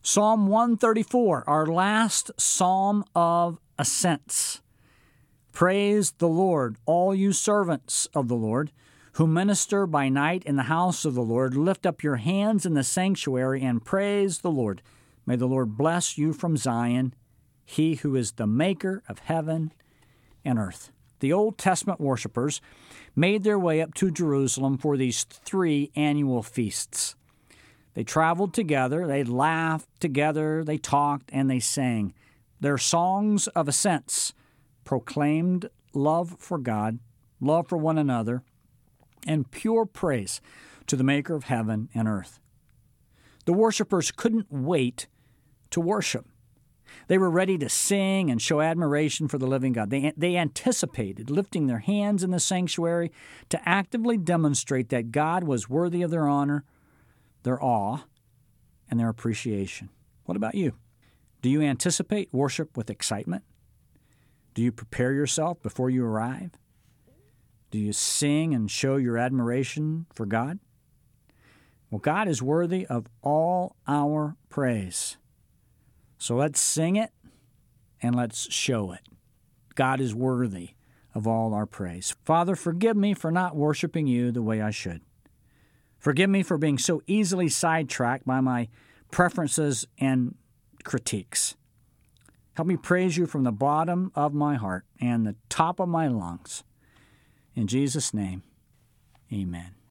Psalm 134, our last psalm of ascents. Praise the Lord, all you servants of the Lord, who minister by night in the house of the Lord. Lift up your hands in the sanctuary and praise the Lord. May the Lord bless you from Zion, he who is the maker of heaven and earth. The Old Testament worshipers made their way up to Jerusalem for these 3 annual feasts. They traveled together, they laughed together, they talked, and they sang. Their songs of ascents proclaimed love for God, love for one another, and pure praise to the Maker of heaven and earth. The worshipers couldn't wait to worship. They were ready to sing and show admiration for the living God. They anticipated lifting their hands in the sanctuary to actively demonstrate that God was worthy of their honor, their awe, and their appreciation. What about you? Do you anticipate worship with excitement? Do you prepare yourself before you arrive? Do you sing and show your admiration for God? Well, God is worthy of all our praise. So let's sing it and let's show it. God is worthy of all our praise. Father, forgive me for not worshiping you the way I should. Forgive me for being so easily sidetracked by my preferences and critiques. Help me praise you from the bottom of my heart and the top of my lungs. In Jesus' name, amen.